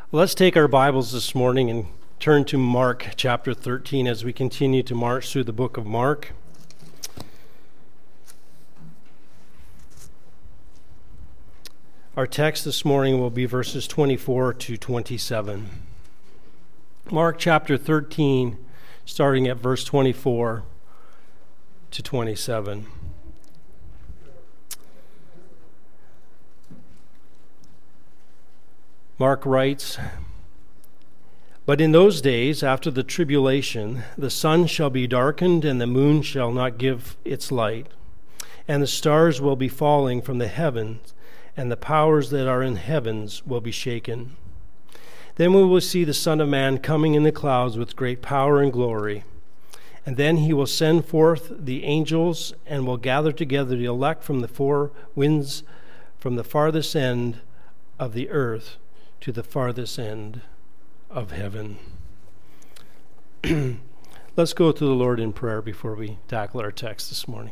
Let's take our Bibles this morning and turn to Mark chapter 13 as we continue to march through the book of Mark. Our text this morning will be verses 24 to 27. Mark chapter 13, starting at verse 24 to 27. Mark writes, "But in those days, after the tribulation, the sun shall be darkened, and the moon shall not give its light, and the stars will be falling from the heavens, and the powers that are in heavens will be shaken. Then we will see the Son of Man coming in the clouds with great power and glory. And then he will send forth the angels, and will gather together the elect from the four winds, from the farthest end of the earth to the farthest end of heaven." Let's go to the Lord in prayer before we tackle our text this morning.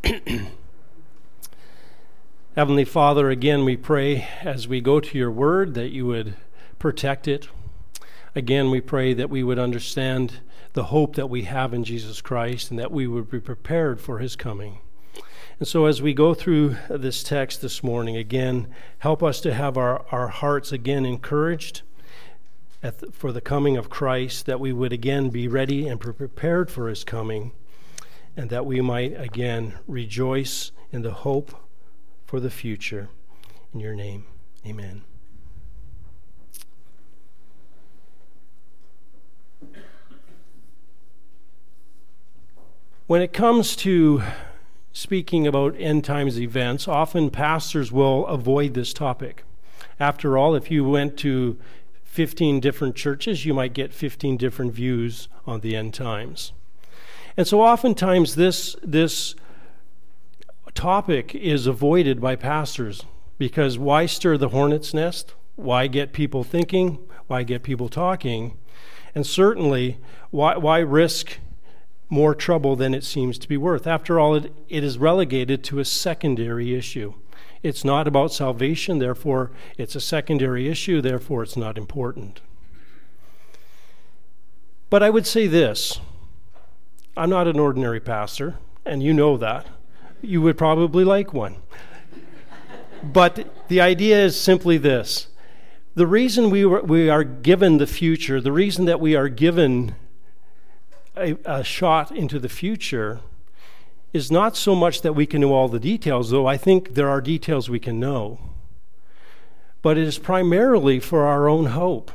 Heavenly Father, again we pray as we go to your word that you would protect it. Again, we pray that we would understand the hope that we have in Jesus Christ and that we would be prepared for his coming. And so as we go through this text this morning, again, help us to have our hearts again encouraged for the coming of Christ, that we would again be ready and prepared for his coming, and that we might again rejoice in the hope for the future. In your name, amen. When it comes to speaking about end times events, often pastors will avoid this topic. After all, if you went to 15 different churches, you might get 15 different views on the end times. And so oftentimes this topic is avoided by pastors, because why stir the hornet's nest? Why get people thinking? Why get people talking? And certainly, why risk more trouble than it seems to be worth? After all, it is relegated to a secondary issue. It's not about salvation, therefore it's a secondary issue, therefore it's not important. But I would say this: I'm not an ordinary pastor, and you know that. You would probably like one. But the idea is simply this: the reason we are given the future, the reason that we are given a shot into the future, is not so much that we can know all the details, though I think there are details we can know, but it is primarily for our own hope.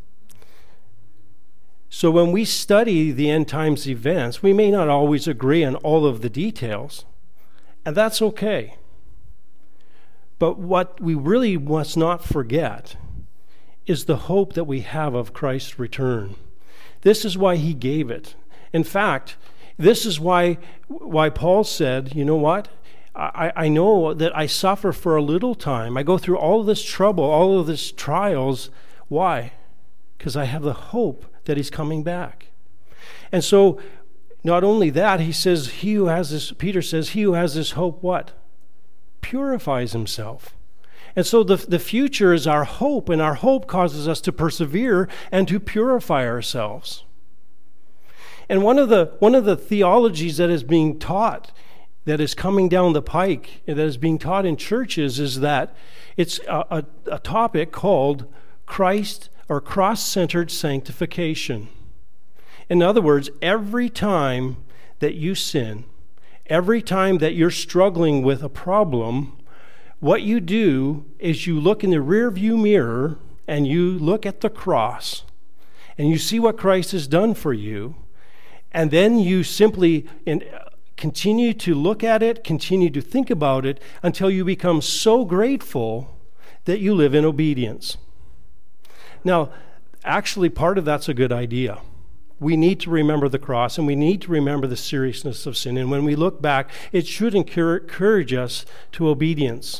So when we study the end times events, we may not always agree on all of the details, and that's okay. But what we really must not forget is the hope that we have of Christ's return. This is why he gave it. In fact, this is why Paul said, you know what? I know that I suffer for a little time. I go through all of this trouble, all of this trials. Why? Because I have the hope that he's coming back. And so, not only that, he says, Peter says, he who has this hope, what? Purifies himself. And so the future is our hope, and our hope causes us to persevere and to purify ourselves. And one of the theologies that is being taught, that is coming down the pike, that is being taught in churches, is that it's a topic called Christ or cross-centered sanctification. In other words, every time that you sin, every time that you're struggling with a problem, what you do is you look in the rearview mirror and you look at the cross and you see what Christ has done for you, and then you simply continue to look at it, continue to think about it until you become so grateful that you live in obedience. Now, actually, part of that's a good idea. We need to remember the cross, and we need to remember the seriousness of sin. And when we look back, it should encourage us to obedience.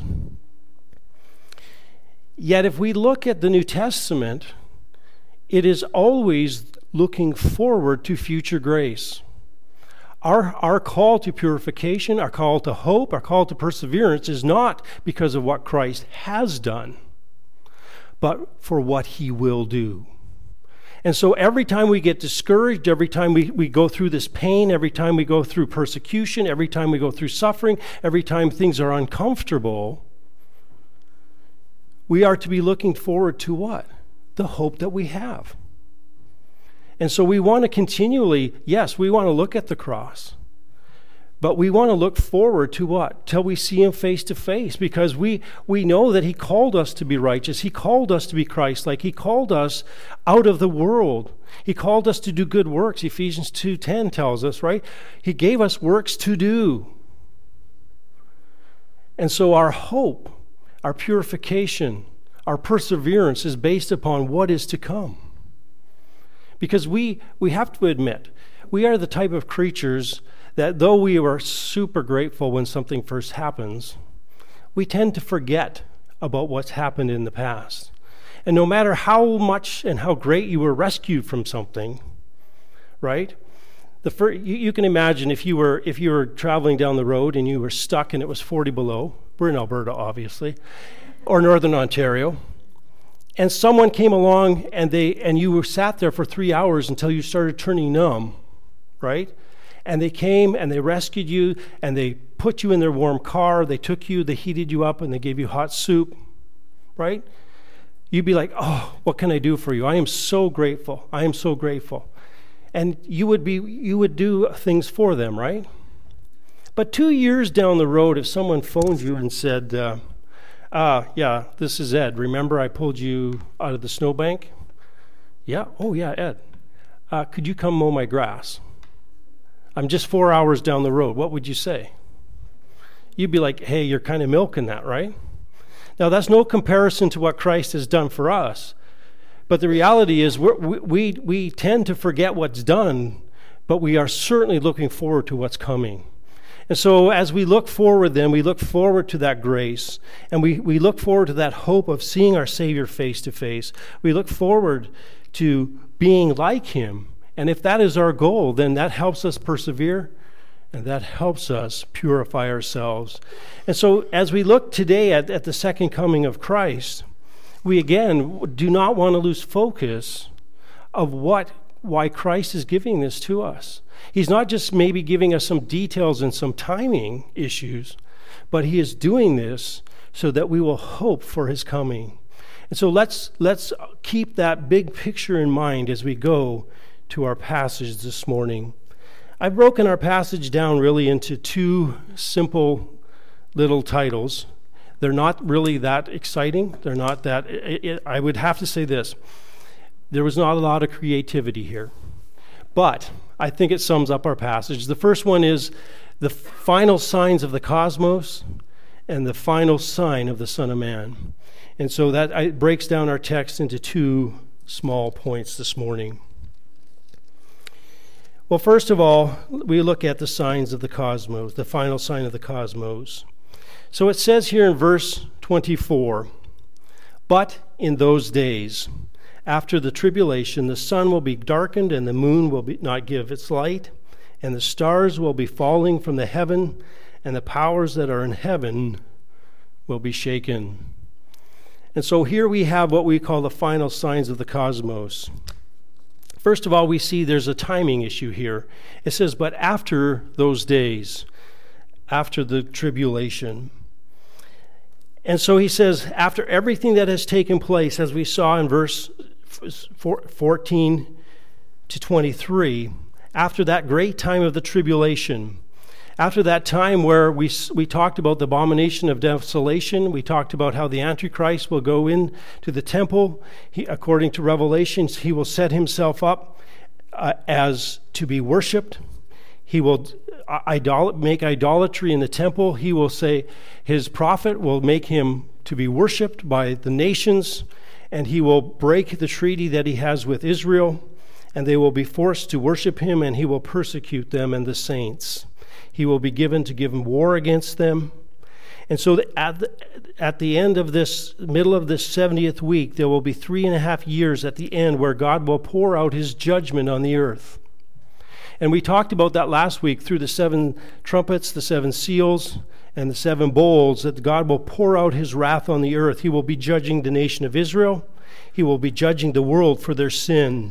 Yet if we look at the New Testament, it is always looking forward to future grace. Our call to purification, our call to hope, our call to perseverance is not because of what Christ has done, but for what he will do. And so every time we get discouraged, every time we go through this pain, every time we go through persecution, every time we go through suffering, every time things are uncomfortable, we are to be looking forward to what? The hope that we have. And so we want to continually, yes, we want to look at the cross. But we want to look forward to what? Till we see him face to face, because we know that he called us to be righteous. He called us to be Christ-like. He called us out of the world. He called us to do good works. Ephesians 2:10 tells us, right? He gave us works to do. And so our hope, our purification, our perseverance is based upon what is to come. Because we have to admit, we are the type of creatures that though we are super grateful when something first happens, we tend to forget about what's happened in the past. And no matter how much and how great you were rescued from something, right? You can imagine if you were traveling down the road and you were stuck and it was 40 below. We're in Alberta, obviously, or Northern Ontario. And someone came along and you were sat there for 3 hours until you started turning numb, right? And they came and they rescued you and they put you in their warm car. They took you, they heated you up, and they gave you hot soup, right? You'd be like, oh, what can I do for you? I am so grateful. I am so grateful. And you would do things for them, right? But 2 years down the road, if someone phoned you and said, yeah, this is Ed. Remember I pulled you out of the snowbank? Yeah, oh yeah, Ed. Could you come mow my grass? I'm just 4 hours down the road. What would you say? You'd be like, hey, you're kind of milking that, right? Now, that's no comparison to what Christ has done for us. But the reality is we tend to forget what's done, but we are certainly looking forward to what's coming. And so as we look forward then, we look forward to that grace, and we look forward to that hope of seeing our Savior face to face. We look forward to being like him. And if that is our goal, then that helps us persevere, and that helps us purify ourselves. And so as we look today at the second coming of Christ, we again do not want to lose focus of why Christ is giving this to us. He's not just maybe giving us some details and some timing issues, but he is doing this so that we will hope for his coming. And so let's keep that big picture in mind as we go to our passage this morning. I've broken our passage down really into two simple little titles. They're not really that exciting. They're not that... I would have to say this. There was not a lot of creativity here. But I think it sums up our passage. The first one is the final signs of the cosmos and the final sign of the Son of Man. And so that breaks down our text into two small points this morning. Well, first of all, we look at the signs of the cosmos, the final sign of the cosmos. So it says here in verse 24, but in those days, after the tribulation, the sun will be darkened and the moon will not give its light, and the stars will be falling from the heaven, and the powers that are in heaven will be shaken. And so here we have what we call the final signs of the cosmos. First of all, we see there's a timing issue here. It says, but after those days, after the tribulation. And so he says, after everything that has taken place, as we saw in verse 14 to 23, after that great time of the tribulation, after that time where we talked about the abomination of desolation, we talked about how the Antichrist will go in to the temple. According to Revelations, he will set himself up as to be worshipped. He will make idolatry in the temple. He will say his prophet will make him to be worshipped by the nations, and he will break the treaty that he has with Israel, and they will be forced to worship him, and he will persecute them and the saints. He will be given to give war against them. And so at the end of this, middle of this 70th week, there will be 3.5 years at the end where God will pour out his judgment on the earth. And we talked about that last week through the 7 trumpets, the 7 seals, and the 7 bowls, that God will pour out his wrath on the earth. He will be judging the nation of Israel. He will be judging the world for their sin.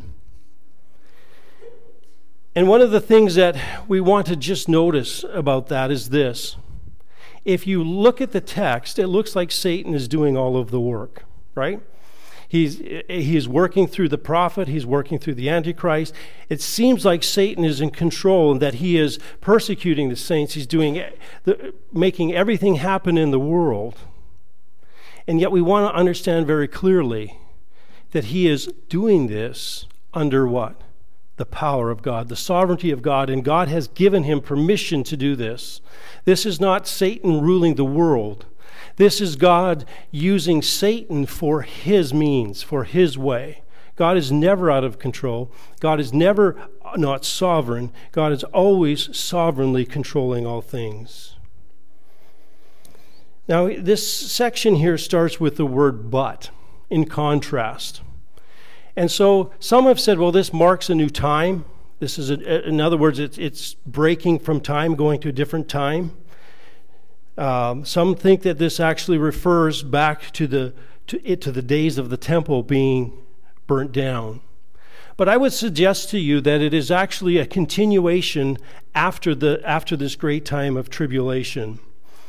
And one of the things that we want to just notice about that is this. If you look at the text, it looks like Satan is doing all of the work, right? He's working through the prophet. He's working through the Antichrist. It seems like Satan is in control and that he is persecuting the saints. He's making everything happen in the world. And yet we want to understand very clearly that he is doing this under what? The power of God, the sovereignty of God, and God has given him permission to do this. This is not Satan ruling the world. This is God using Satan for his means, for his way. God is never out of control. God is never not sovereign. God is always sovereignly controlling all things. Now, this section here starts with the word but, in contrast. And so some have said, well, this marks a new time. This is, in other words, it's breaking from time, going to a different time. Some think that this actually refers back to the days of the temple being burnt down. But I would suggest to you that it is actually a continuation after this great time of tribulation.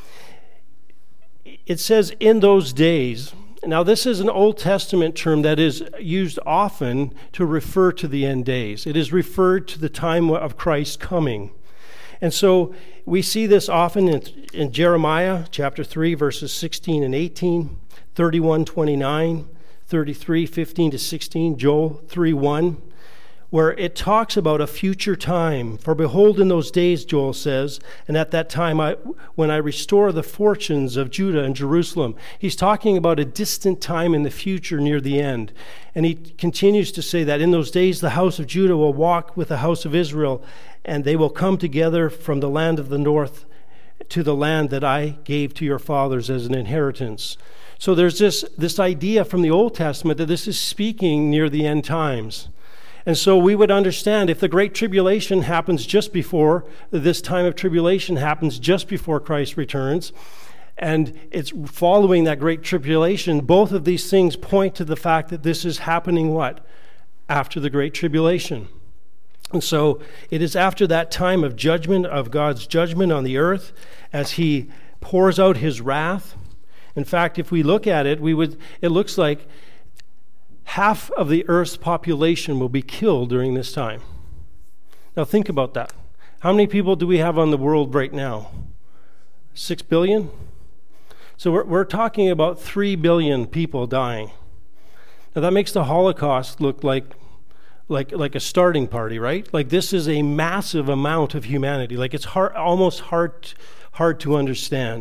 It says, in those days. Now, this is an Old Testament term that is used often to refer to the end days. It is referred to the time of Christ's coming. And so we see this often in Jeremiah chapter 3, verses 16 and 18, 31:29, 33:15 to 16, Joel 3:1, where it talks about a future time. For behold, in those days, Joel says, and at that time when I restore the fortunes of Judah and Jerusalem. He's talking about a distant time in the future near the end. And he continues to say that in those days the house of Judah will walk with the house of Israel, and they will come together from the land of the north to the land that I gave to your fathers as an inheritance. So there's this idea from the Old Testament that this is speaking near the end times. And so we would understand if the Great Tribulation happens just before, this time of tribulation happens just before Christ returns, and it's following that Great Tribulation, both of these things point to the fact that this is happening what? After the Great Tribulation. And so it is after that time of judgment, of God's judgment on the earth, as he pours out his wrath. In fact, if we look at it, it looks like half of the earth's population will be killed during this time. Now think about that. How many people do we have on the world right now? 6 billion? So we're talking about 3 billion people dying. Now that makes the Holocaust look like a starting party, right? Like this is a massive amount of humanity. Like it's almost hard to understand.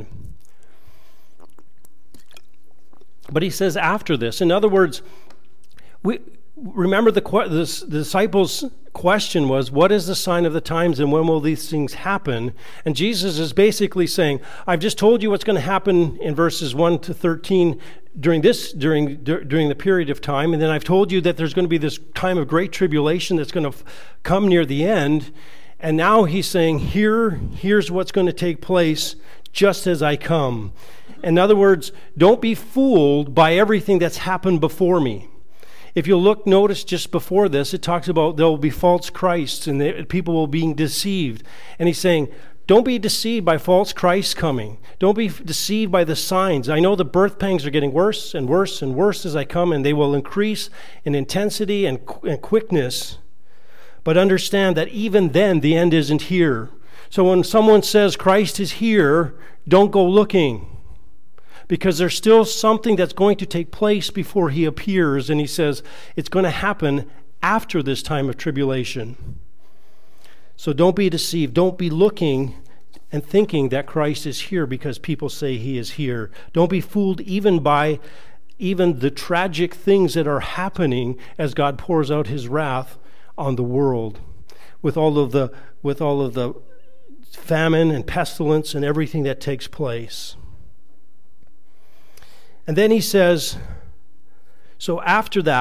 But he says after this. In other words, we remember the disciples' question was, what is the sign of the times and when will these things happen? And Jesus is basically saying, I've just told you what's going to happen in verses 1 to 13 during the period of time, and then I've told you that there's going to be this time of great tribulation that's going to come near the end, and now he's saying, here's what's going to take place just as I come. In other words, don't be fooled by everything that's happened before me. If you notice just before this, it talks about there will be false Christs and people will be deceived. And he's saying, don't be deceived by false Christs coming. Don't be deceived by the signs. I know the birth pangs are getting worse and worse and worse as I come, and they will increase in intensity and quickness. But understand that even then, the end isn't here. So when someone says Christ is here, don't go looking. Because there's still something that's going to take place before he appears, and he says it's going to happen after this time of tribulation. So don't be deceived. Don't be looking and thinking that Christ is here because people say he is here. Don't be fooled even by the tragic things that are happening as God pours out his wrath on the world with all of the famine and pestilence and everything that takes place. And then he says, so after that,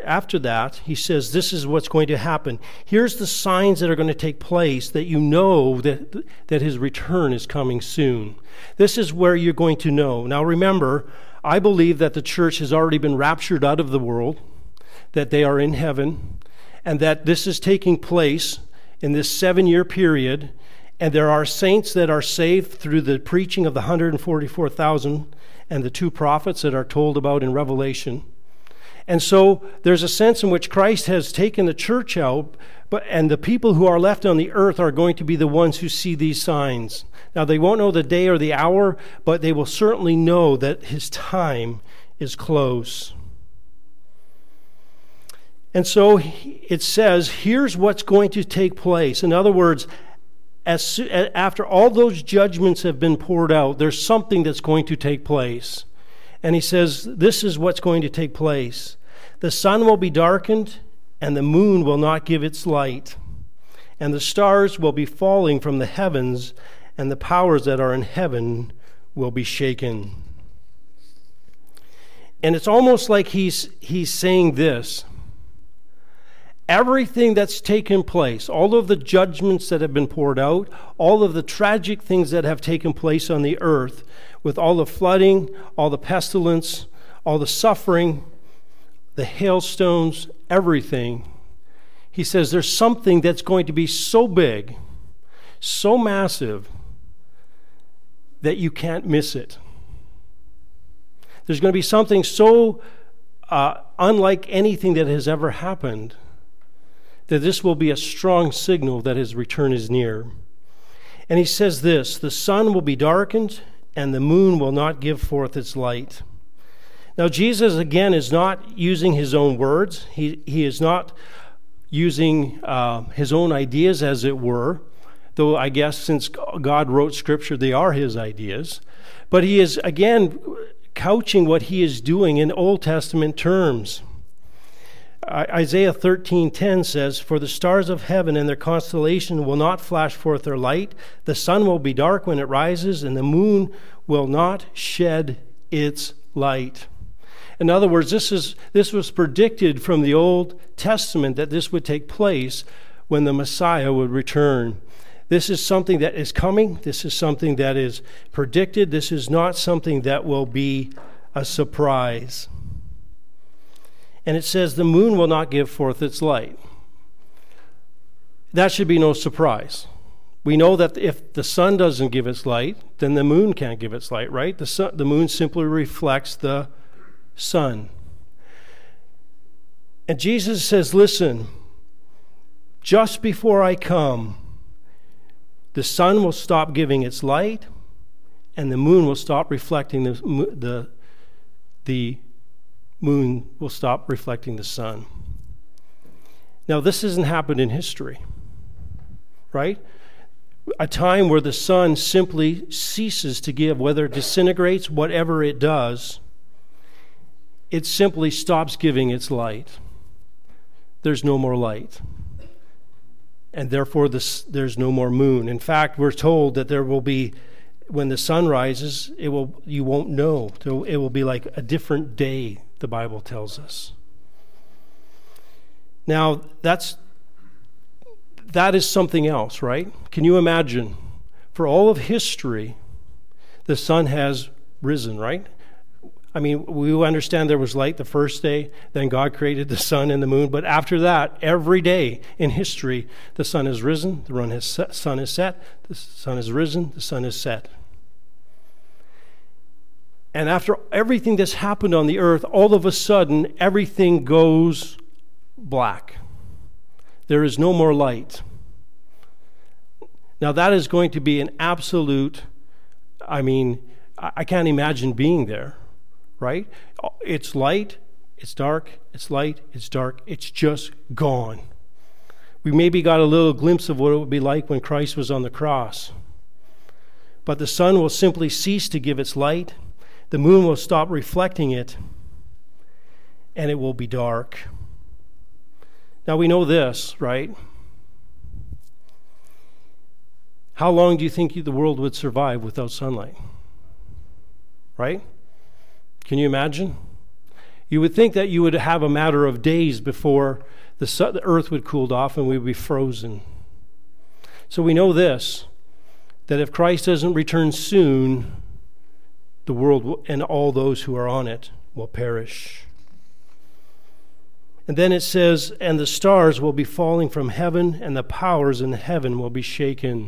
after that, he says, this is what's going to happen. Here's the signs that are going to take place that you know that his return is coming soon. This is where you're going to know. Now remember, I believe that the church has already been raptured out of the world, that they are in heaven, and that this is taking place in this 7-year period, and there are saints that are saved through the preaching of the 144,000 and the 2 prophets that are told about in Revelation. And so there's a sense in which Christ has taken the church out, and the people who are left on the earth are going to be the ones who see these signs. Now, they won't know the day or the hour, but they will certainly know that his time is close. And so it says, here's what's going to take place. In other words, after all those judgments have been poured out, there's something that's going to take place. And he says, this is what's going to take place. The sun will be darkened, and the moon will not give its light. And the stars will be falling from the heavens, and the powers that are in heaven will be shaken. And it's almost like he's saying this. Everything that's taken place, all of the judgments that have been poured out, all of the tragic things that have taken place on the earth, with all the flooding, all the pestilence, all the suffering, the hailstones, everything, he says there's something that's going to be so big, so massive, that you can't miss it. There's going to be something so unlike anything that has ever happened, that this will be a strong signal that his return is near. And he says this, the sun will be darkened, and the moon will not give forth its light. Now, Jesus, again, is not using his own words. He is not using his own ideas, as it were, though I guess since God wrote Scripture, they are his ideas. But he is, again, couching what he is doing in Old Testament terms. Isaiah 13:10 says, for the stars of heaven and their constellation will not flash forth their light. The sun will be dark when it rises, and the moon will not shed its light. In other words, this was predicted from the Old Testament that this would take place when the Messiah would return. This is something that is coming. This is something that is predicted. This is not something that will be a surprise. And it says the moon will not give forth its light. That should be no surprise. We know that if the sun doesn't give its light, then the moon can't give its light, right? The moon simply reflects the sun. And Jesus says, listen, just before I come, the sun will stop giving its light, and the moon will stop reflecting the moon will stop reflecting the sun. Now, this hasn't happened in history, right? A time where the sun simply ceases to give, whether it disintegrates, whatever it does, it simply stops giving its light. There's no more light. And therefore, there's no more moon. In fact, we're told that there will be, when the sun rises, you won't know. It will be like a different day, the Bible tells us. Now, that is something else, right? Can you imagine? For all of history, the sun has risen, right? I mean, we understand there was light the first day, then God created the sun and the moon, but after that, every day in history, the sun has risen, the sun is set, the sun has risen, the sun is set. And after everything that's happened on the earth, all of a sudden, everything goes black. There is no more light. Now, that is going to be an absolute, I can't imagine being there, right? It's light, it's dark, it's light, it's dark, it's just gone. We maybe got a little glimpse of what it would be like when Christ was on the cross. But the sun will simply cease to give its light. The moon will stop reflecting it, and it will be dark. Now we know this, right? How long do you think the world would survive without sunlight? Right? Can you imagine? You would think that you would have a matter of days before the earth would cool off and we would be frozen. So we know this, that if Christ doesn't return soon, the world and all those who are on it will perish. And then it says, and the stars will be falling from heaven, and the powers in heaven will be shaken.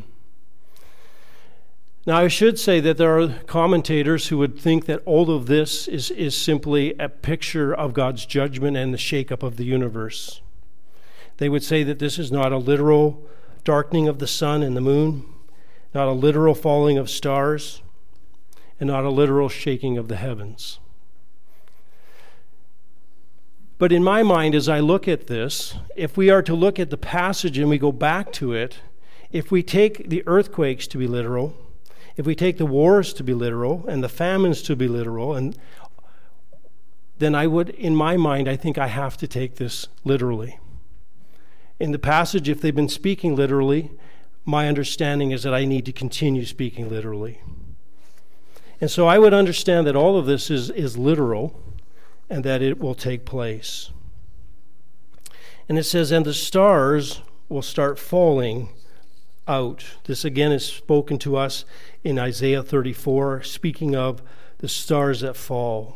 Now, I should say that there are commentators who would think that all of this is simply a picture of God's judgment and the shakeup of the universe. They would say that this is not a literal darkening of the sun and the moon, not a literal falling of stars, and not a literal shaking of the heavens. But in my mind, as I look at this, if we are to look at the passage and we go back to it, if we take the earthquakes to be literal, if we take the wars to be literal and the famines to be literal, and then I would, in my mind, I think I have to take this literally. In the passage, if they've been speaking literally, my understanding is that I need to continue speaking literally. And so I would understand that all of this is literal and that it will take place. And it says, and the stars will start falling out. This again is spoken to us in Isaiah 34, speaking of the stars that fall.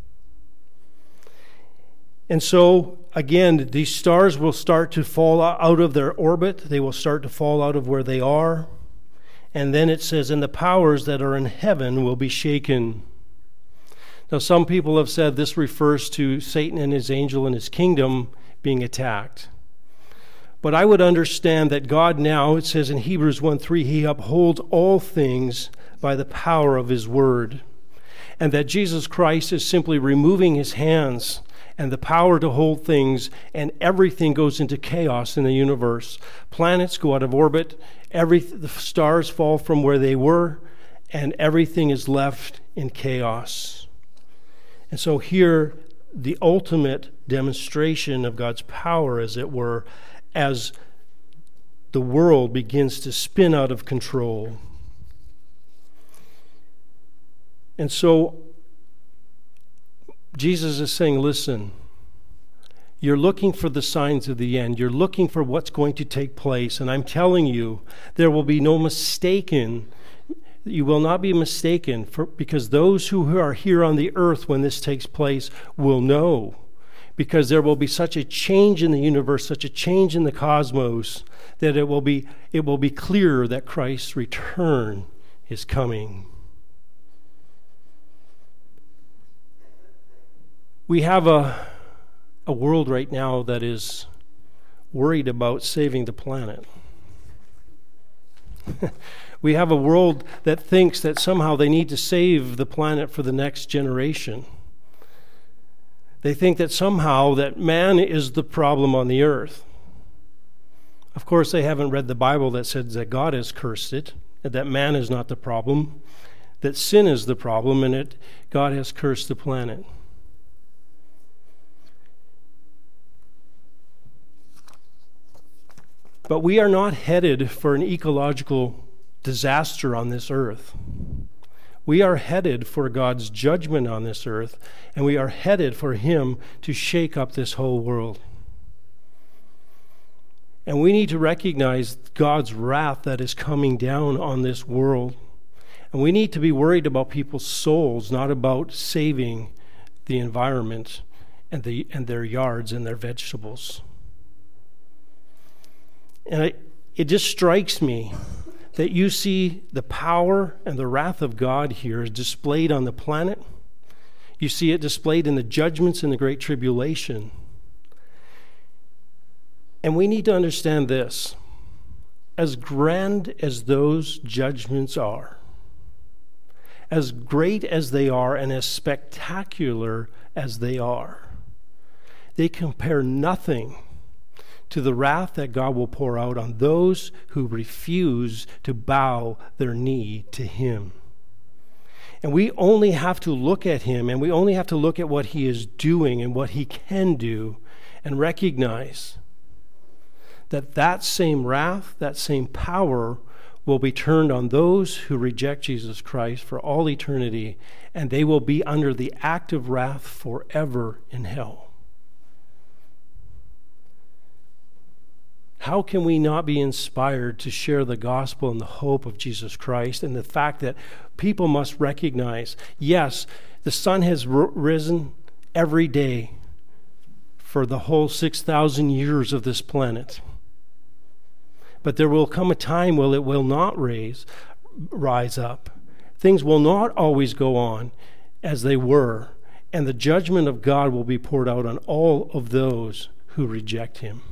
And so, again, these stars will start to fall out of their orbit. They will start to fall out of where they are. And then it says, and the powers that are in heaven will be shaken. Now, some people have said this refers to Satan and his angel and his kingdom being attacked. But I would understand that God now, it says in Hebrews 1:3, he upholds all things by the power of his word. And that Jesus Christ is simply removing his hands and the power to hold things, and everything goes into chaos in the universe. Planets go out of orbit, the stars fall from where they were, and everything is left in chaos. And so here, the ultimate demonstration of God's power, as it were, as the world begins to spin out of control. And so Jesus is saying, listen, you're looking for the signs of the end. You're looking for what's going to take place. And I'm telling you, there will be no mistaken. You will not be mistaken, because those who are here on the earth when this takes place will know. Because there will be such a change in the universe, such a change in the cosmos, that it will be clear that Christ's return is coming. We have a world right now that is worried about saving the planet. We have a world that thinks that somehow they need to save the planet for the next generation. They think that somehow that man is the problem on the earth. Of course, they haven't read the Bible that says that God has cursed it, and that man is not the problem, that sin is the problem, and that God has cursed the planet. But we are not headed for an ecological disaster on this earth. We are headed for God's judgment on this earth, and we are headed for him to shake up this whole world. And we need to recognize God's wrath that is coming down on this world. And we need to be worried about people's souls, not about saving the environment and their yards and their vegetables. And it just strikes me that you see the power and the wrath of God here is displayed on the planet. You see it displayed in the judgments in the Great Tribulation. And we need to understand this. As grand as those judgments are, as great as they are and as spectacular as they are, they compare nothing to the wrath that God will pour out on those who refuse to bow their knee to him. And we only have to look at him, and we only have to look at what he is doing and what he can do, and recognize that that same wrath, that same power will be turned on those who reject Jesus Christ for all eternity, and they will be under the active wrath forever in hell. How can we not be inspired to share the gospel and the hope of Jesus Christ and the fact that people must recognize, yes, the sun has risen every day for the whole 6,000 years of this planet. But there will come a time when it will not rise up. Things will not always go on as they were, and the judgment of God will be poured out on all of those who reject him.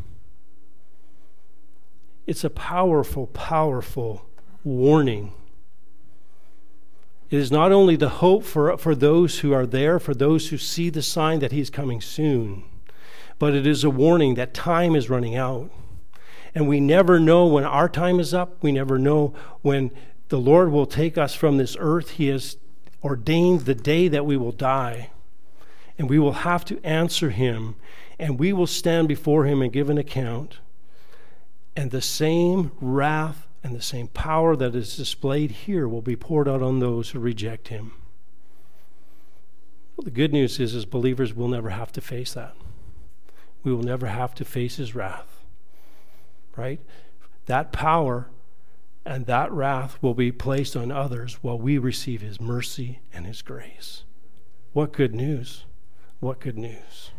It's a powerful, powerful warning. It is not only the hope for those who are there, for those who see the sign that he's coming soon, but it is a warning that time is running out. And we never know when our time is up. We never know when the Lord will take us from this earth. He has ordained the day that we will die. And we will have to answer him, and we will stand before him and give an account. And the same wrath and the same power that is displayed here will be poured out on those who reject him. Well, the good news is, as believers, we'll never have to face that. We will never have to face his wrath, right? That power and that wrath will be placed on others while we receive his mercy and his grace. What good news! What good news!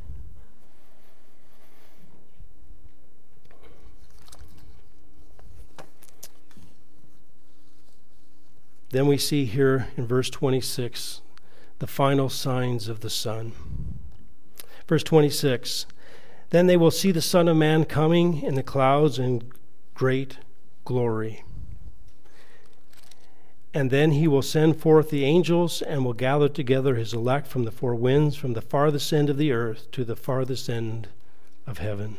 Then we see here in verse 26 the final signs of the Son. Verse 26, then they will see the Son of Man coming in the clouds in great glory. And then he will send forth the angels and will gather together his elect from the four winds, from the farthest end of the earth to the farthest end of heaven.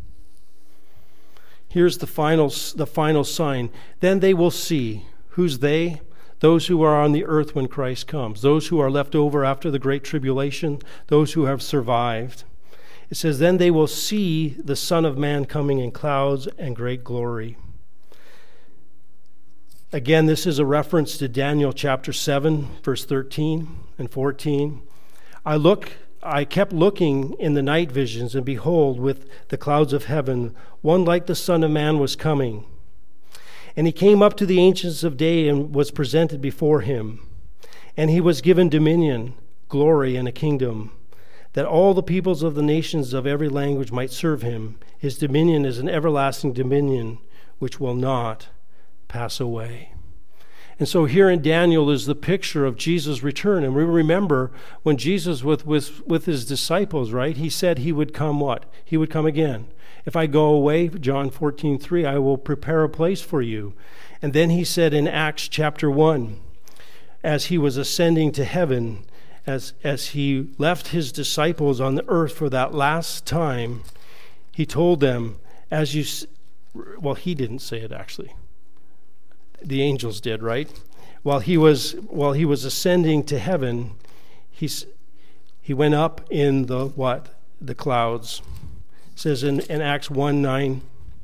Here's the final sign. Then they will see. Who's they? Those who are on the earth when Christ comes. Those who are left over after the great tribulation. Those who have survived. It says, then they will see the Son of Man coming in clouds and great glory. Again, this is a reference to Daniel chapter 7, verse 13 and 14. I kept looking in the night visions, and behold, with the clouds of heaven, one like the Son of Man was coming. And he came up to the ancients of days and was presented before him. And he was given dominion, glory, and a kingdom, that all the peoples of the nations of every language might serve him. His dominion is an everlasting dominion which will not pass away. And so here in Daniel is the picture of Jesus' return. And we remember when Jesus with his disciples, right? He said he would come what? He would come again. If I go away, John 14:3, I will prepare a place for you. And then he said in Acts chapter 1, as he was ascending to heaven, as he left his disciples on the earth for that last time, he told them, he didn't say it actually. The angels did, right? While he was ascending to heaven, he went up in the clouds. It says in Acts 1:9,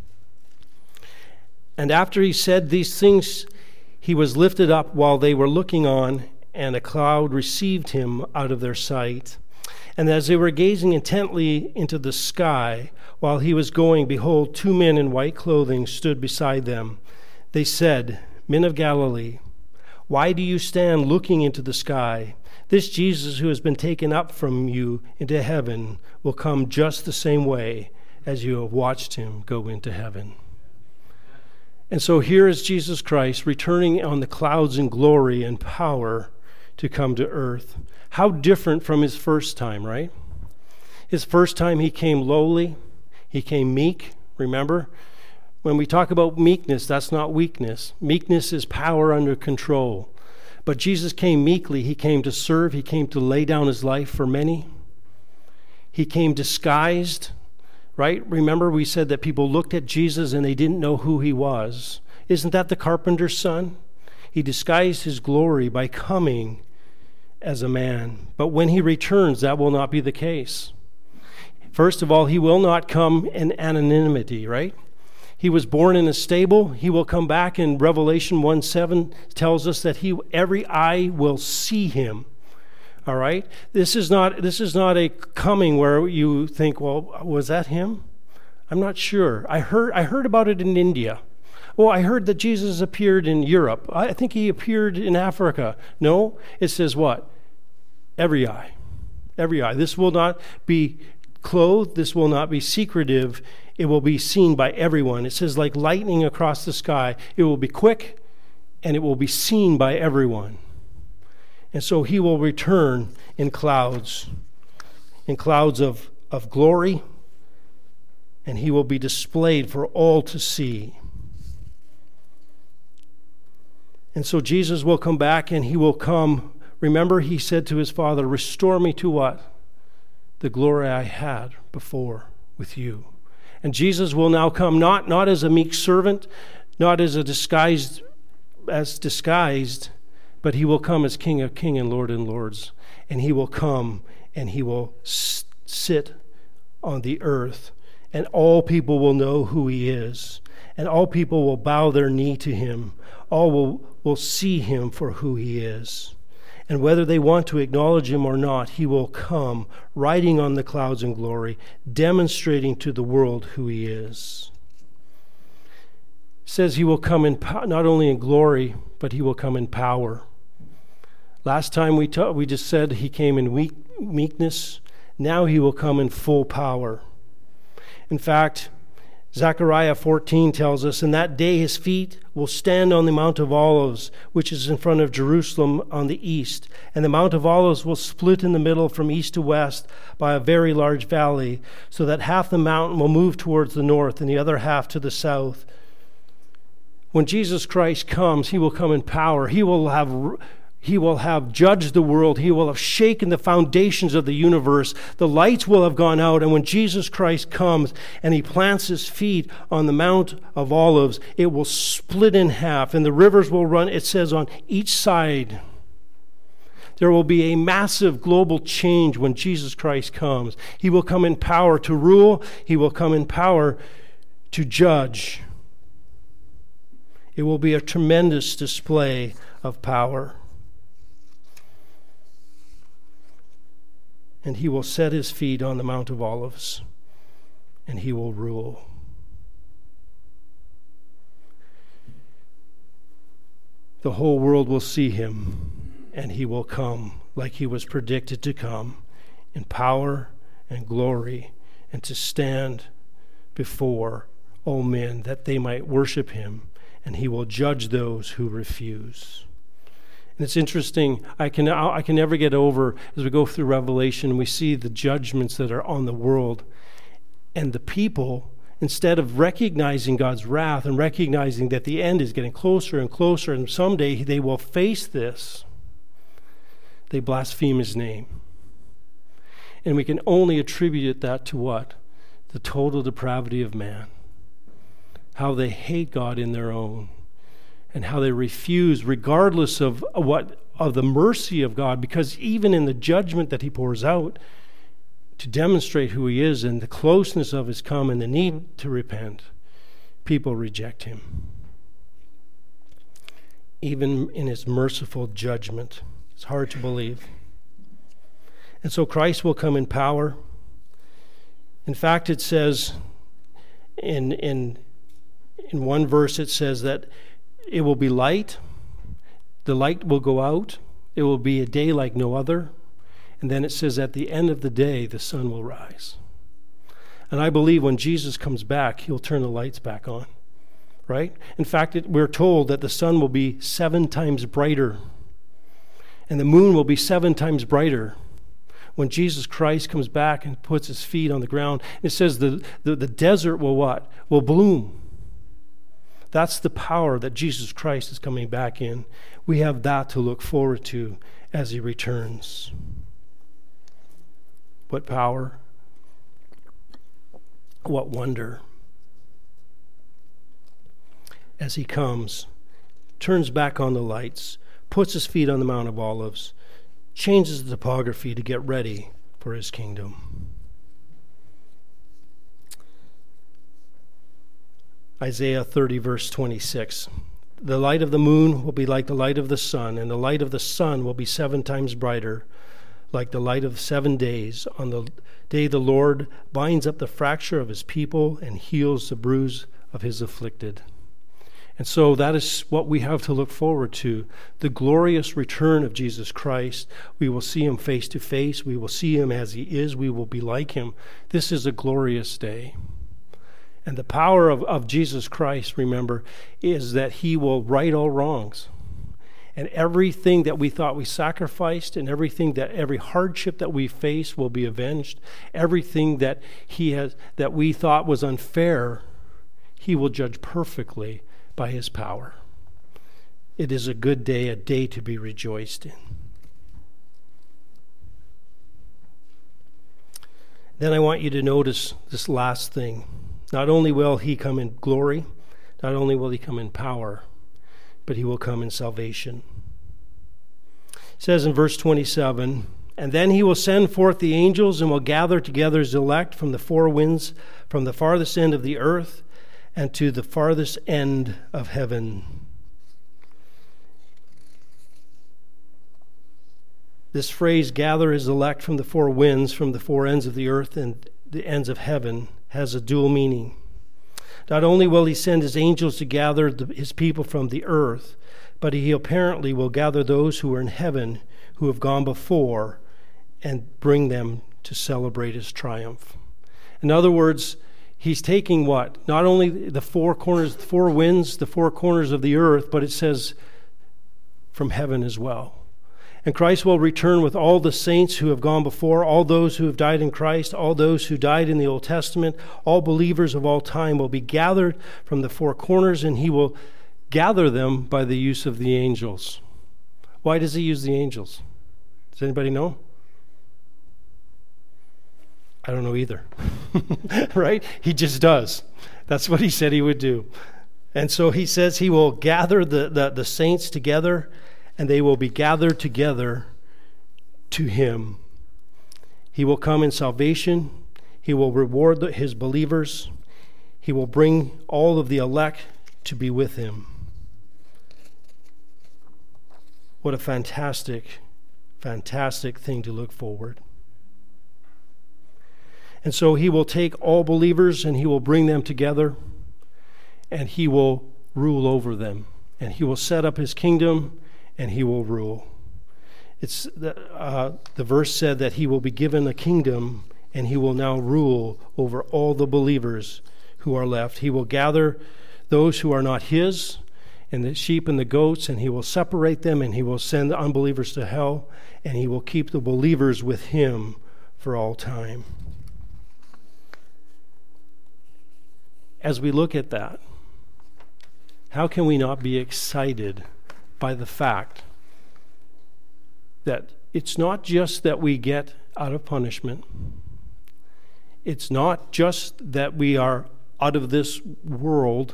and after he said these things, he was lifted up while they were looking on, and a cloud received him out of their sight. And as they were gazing intently into the sky while he was going, behold, two men in white clothing stood beside them. They said, Men of Galilee, why do you stand looking into the sky? This Jesus who has been taken up from you into heaven will come just the same way as you have watched him go into heaven. And so here is Jesus Christ returning on the clouds in glory and power to come to earth. How different from his first time, right? His first time he came lowly, he came meek, remember? When we talk about meekness, that's not weakness. Meekness is power under control. But Jesus came meekly. He came to serve. He came to lay down his life for many. He came disguised, right? Remember we said that people looked at Jesus and they didn't know who he was. Isn't that the carpenter's son? He disguised his glory by coming as a man. But when he returns, that will not be the case. First of all, he will not come in anonymity, right? He was born in a stable. He will come back in Revelation 1:7 tells us that every eye will see him. All right? This is not a coming where you think, well, was that him? I'm not sure. I heard about it in India. Well, I heard that Jesus appeared in Europe. I think he appeared in Africa. No, it says what? Every eye. Every eye. This will not be clothed. This will not be secretive. It will be seen by everyone. It says like lightning across the sky. It will be quick and it will be seen by everyone. And so he will return in clouds of glory, and he will be displayed for all to see. And so Jesus will come back, and he will come. Remember, he said to his Father, restore me to what? The glory I had before with you. And Jesus will now come not as a meek servant, not as disguised, but he will come as King of Kings and Lords. And he will come and he will sit on the earth. And all people will know who he is. And all people will bow their knee to him. All will see him for who he is. And whether they want to acknowledge him or not, he will come riding on the clouds in glory, demonstrating to the world who he is. It says he will come not only in glory, but he will come in power. Last time we just said he came in meekness. Now he will come in full power. In fact, Zechariah 14 tells us, in that day his feet will stand on the Mount of Olives, which is in front of Jerusalem on the east. And the Mount of Olives will split in the middle from east to west by a very large valley, so that half the mountain will move towards the north and the other half to the south. When Jesus Christ comes, he will come in power. He will have judged the world. He will have shaken the foundations of the universe. The lights will have gone out. And when Jesus Christ comes and he plants his feet on the Mount of Olives, it will split in half and the rivers will run, it says, on each side. There will be a massive global change when Jesus Christ comes. He will come in power to rule. He will come in power to judge. It will be a tremendous display of power. And he will set his feet on the Mount of Olives, and he will rule. The whole world will see him, and he will come like he was predicted to come, in power and glory, and to stand before all men that they might worship him, and he will judge those who refuse. And it's interesting, I can never get over, as we go through Revelation, we see the judgments that are on the world. And the people, instead of recognizing God's wrath and recognizing that the end is getting closer and closer, and someday they will face this, they blaspheme his name. And we can only attribute that to what? The total depravity of man. How they hate God in their own. And how they refuse, regardless of the mercy of God, because even in the judgment that he pours out to demonstrate who he is and the closeness of his come and the need to repent, people reject him. Even in his merciful judgment. It's hard to believe. And so Christ will come in power. In fact, it says in one verse, it says that it will be light. The light will go out. It will be a day like no other. And then it says at the end of the day, the sun will rise. And I believe when Jesus comes back, he'll turn the lights back on. Right? In fact, we're told that the sun will be 7 times brighter. And the moon will be 7 times brighter. When Jesus Christ comes back and puts his feet on the ground, it says the desert will what? Will bloom. That's the power that Jesus Christ is coming back in. We have that to look forward to as he returns. What power? What wonder? As he comes, turns back on the lights, puts his feet on the Mount of Olives, changes the topography to get ready for his kingdom. Isaiah 30, verse 26. The light of the moon will be like the light of the sun, and the light of the sun will be 7 times brighter, like the light of 7 days, on the day the Lord binds up the fracture of his people and heals the bruise of his afflicted. And so that is what we have to look forward to, the glorious return of Jesus Christ. We will see him face to face. We will see him as he is. We will be like him. This is a glorious day. And the power of Jesus Christ, remember, is that he will right all wrongs. And everything that we thought we sacrificed and every hardship that we face will be avenged. Everything that we thought was unfair, he will judge perfectly by his power. It is a good day, a day to be rejoiced in. Then I want you to notice this last thing. Not only will he come in glory, not only will he come in power, but he will come in salvation. It says in verse 27, "And then he will send forth the angels and will gather together his elect from the 4 winds, from the farthest end of the earth and to the farthest end of heaven." This phrase, gather his elect from the 4 winds, from the 4 ends of the earth and the ends of heaven, has a dual meaning. Not only will he send his angels to gather his people from the earth, but he apparently will gather those who are in heaven, who have gone before, and bring them to celebrate his triumph. In other words, he's taking what? Not only the 4 corners, the 4 winds, the 4 corners of the earth, but it says from heaven as well. And Christ will return with all the saints who have gone before, all those who have died in Christ, all those who died in the Old Testament, all believers of all time will be gathered from the 4 corners, and he will gather them by the use of the angels. Why does he use the angels? Does anybody know? I don't know either. Right? He just does. That's what he said he would do. And so he says he will gather the saints together, and they will be gathered together to him. He will come in salvation. He will reward his believers. He will bring all of the elect to be with him. What a fantastic, fantastic thing to look forward. And so he will take all believers and he will bring them together, and he will rule over them, and he will set up his kingdom, and he will rule. It's the verse said that he will be given a kingdom, and he will now rule over all the believers who are left. He will gather those who are not his, and the sheep and the goats, and he will separate them, and he will send the unbelievers to hell, and he will keep the believers with him for all time. As we look at that, how can we not be excited by the fact that it's not just that we get out of punishment. It's not just that we are out of this world,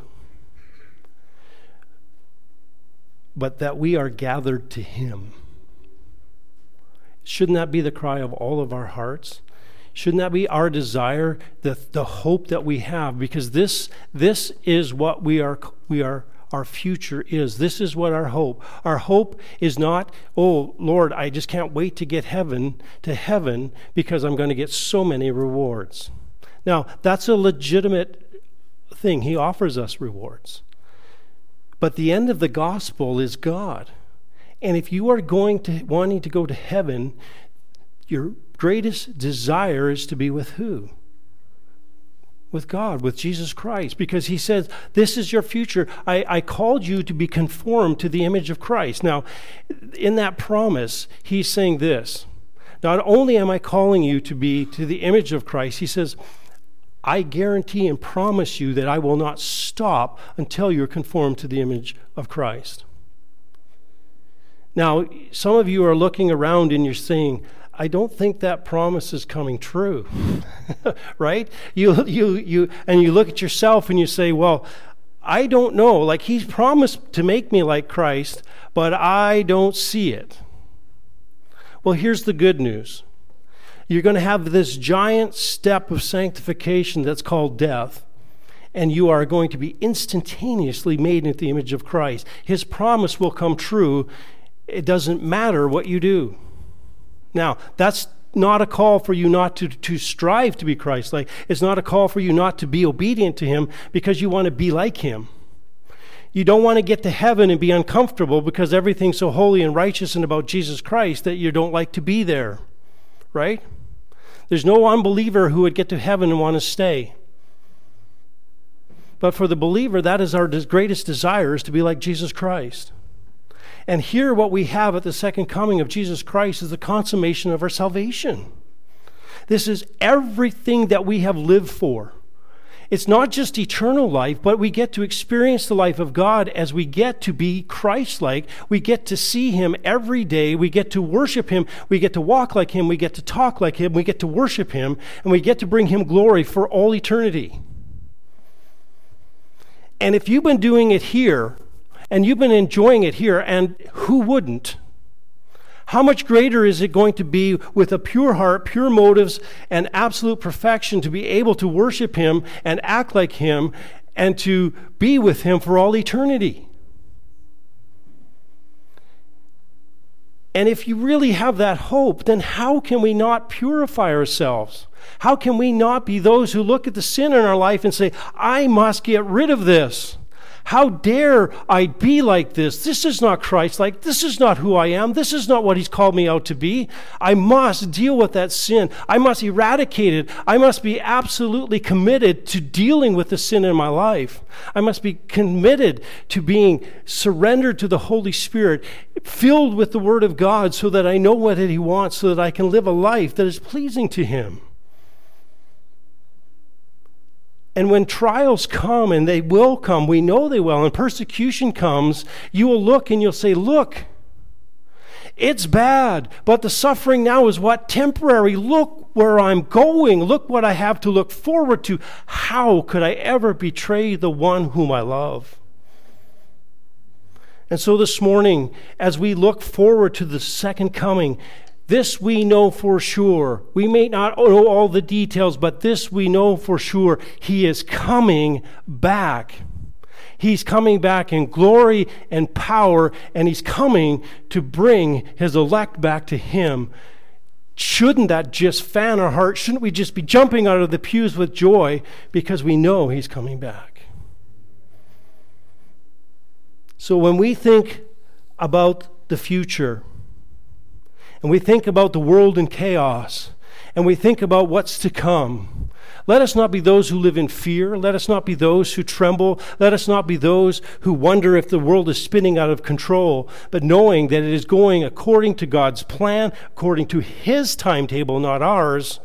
but that we are gathered to him. Shouldn't that be the cry of all of our hearts? Shouldn't that be our desire, the hope that we have? Because this is what our future is. This is what our hope. Our hope is not, oh Lord, I just can't wait to get to heaven because I'm going to get so many rewards. Now, that's a legitimate thing. He offers us rewards. But the end of the gospel is God. And if you are wanting to go to heaven, your greatest desire is to be with who? With God, with Jesus Christ, because he says, this is your future. I called you to be conformed to the image of Christ. Now, in that promise, he's saying this. Not only am I calling you to be to the image of Christ, he says, I guarantee and promise you that I will not stop until you're conformed to the image of Christ. Now, some of you are looking around and you're saying, I don't think that promise is coming true, right? You look at yourself and you say, well, I don't know. Like, he's promised to make me like Christ, but I don't see it. Well, here's the good news. You're going to have this giant step of sanctification that's called death. and you are going to be instantaneously made into the image of Christ. His promise will come true. It doesn't matter what you do. Now, that's not a call for you not to strive to be Christ-like. It's not a call for you not to be obedient to him because you want to be like him. You don't want to get to heaven and be uncomfortable because everything's so holy and righteous and about Jesus Christ that you don't like to be there, right? There's no unbeliever who would get to heaven and want to stay. But for the believer, that is our greatest desire, is to be like Jesus Christ. And here what we have at the second coming of Jesus Christ is the consummation of our salvation. This is everything that we have lived for. It's not just eternal life, but we get to experience the life of God as we get to be Christ-like. We get to see him every day. We get to worship him. We get to walk like him. We get to talk like him. We get to worship him. And we get to bring him glory for all eternity. And if you've been doing it here, and you've been enjoying it here, and who wouldn't? How much greater is it going to be with a pure heart, pure motives, and absolute perfection to be able to worship him and act like him and to be with him for all eternity? And if you really have that hope, then how can we not purify ourselves? How can we not be those who look at the sin in our life and say, I must get rid of this? How dare I be like this? This is not Christ-like. This is not who I am. This is not what he's called me out to be. I must deal with that sin. I must eradicate it. I must be absolutely committed to dealing with the sin in my life. I must be committed to being surrendered to the Holy Spirit, filled with the Word of God so that I know what he wants, so that I can live a life that is pleasing to him. And when trials come, and they will come, we know they will, and persecution comes, you will look and you'll say, look, it's bad, but the suffering now is what? Temporary. Look where I'm going. Look what I have to look forward to. How could I ever betray the one whom I love? And so this morning, as we look forward to the second coming, this we know for sure. We may not know all the details, but this we know for sure. He is coming back. He's coming back in glory and power, and he's coming to bring his elect back to him. Shouldn't that just fan our heart? Shouldn't we just be jumping out of the pews with joy because we know he's coming back? So when we think about the future, and we think about the world in chaos, and we think about what's to come, let us not be those who live in fear. Let us not be those who tremble. Let us not be those who wonder if the world is spinning out of control, but knowing that it is going according to God's plan, according to his timetable, not ours.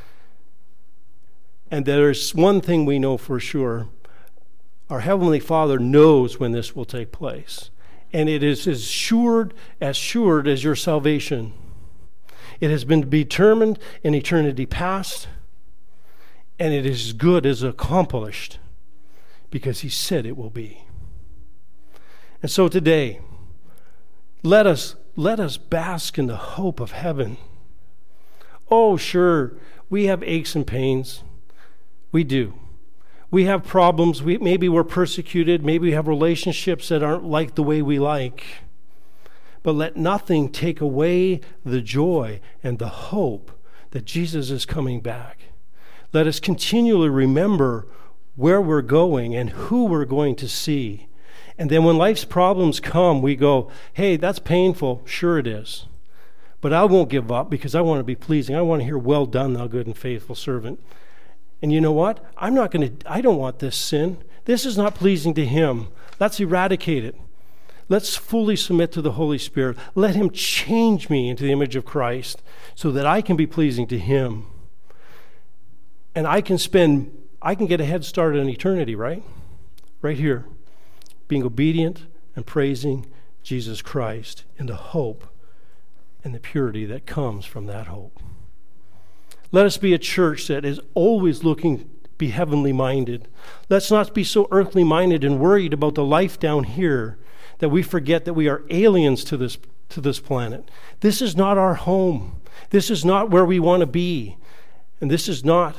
And there's one thing we know for sure. Our Heavenly Father knows when this will take place. And it is as sure as your salvation. It has been determined in eternity past, and it is as good as accomplished because he said it will be. And so today, let us bask in the hope of heaven. Oh, sure, we have aches and pains. We do. We have problems. Maybe we're persecuted. Maybe we have relationships that aren't like the way we like. But let nothing take away the joy and the hope that Jesus is coming back. Let us continually remember where we're going and who we're going to see. And then when life's problems come, we go, hey, that's painful. Sure it is. But I won't give up because I want to be pleasing. I want to hear, well done, thou good and faithful servant. And you know what? I don't want this sin. This is not pleasing to him. Let's eradicate it. Let's fully submit to the Holy Spirit. Let him change me into the image of Christ so that I can be pleasing to him. And I can get a head start in eternity, right? Right here. Being obedient and praising Jesus Christ in the hope and the purity that comes from that hope. Let us be a church that is always looking to be heavenly minded. Let's not be so earthly minded and worried about the life down here that we forget that we are aliens to this planet. This is not our home. This is not where we want to be. And this is not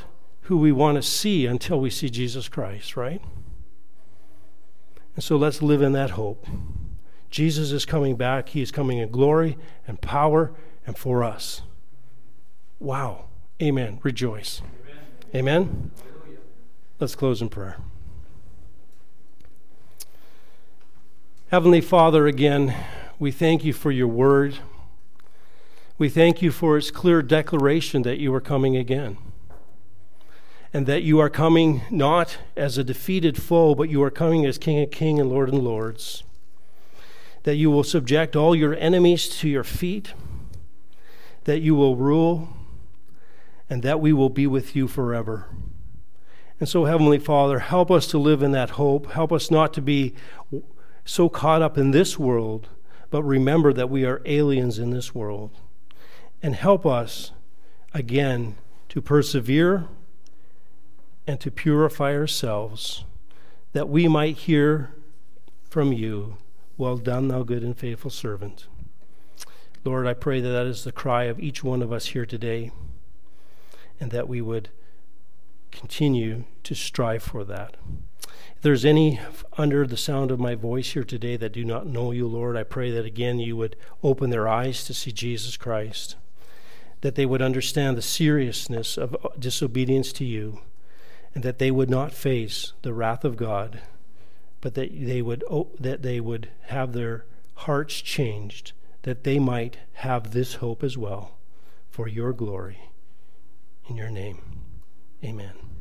who we want to see until we see Jesus Christ, right? And so let's live in that hope. Jesus is coming back. He is coming in glory and power and for us. Wow. Amen. Rejoice. Amen. Let's close in prayer. Heavenly Father, again, we thank you for your word. We thank you for its clear declaration that you are coming again. And that you are coming not as a defeated foe, but you are coming as King of Kings and Lord and Lords. That you will subject all your enemies to your feet. That you will rule. And that we will be with you forever. And so, Heavenly Father, help us to live in that hope. Help us not to be so caught up in this world, but remember that we are aliens in this world. And help us, again, to persevere and to purify ourselves, that we might hear from you, well done, thou good and faithful servant. Lord, I pray that that is the cry of each one of us here today, and that we would continue to strive for that. If there's any under the sound of my voice here today that do not know you, Lord, I pray that again you would open their eyes to see Jesus Christ, that they would understand the seriousness of disobedience to you, and that they would not face the wrath of God, but that they would have their hearts changed, that they might have this hope as well for your glory. In your name, amen.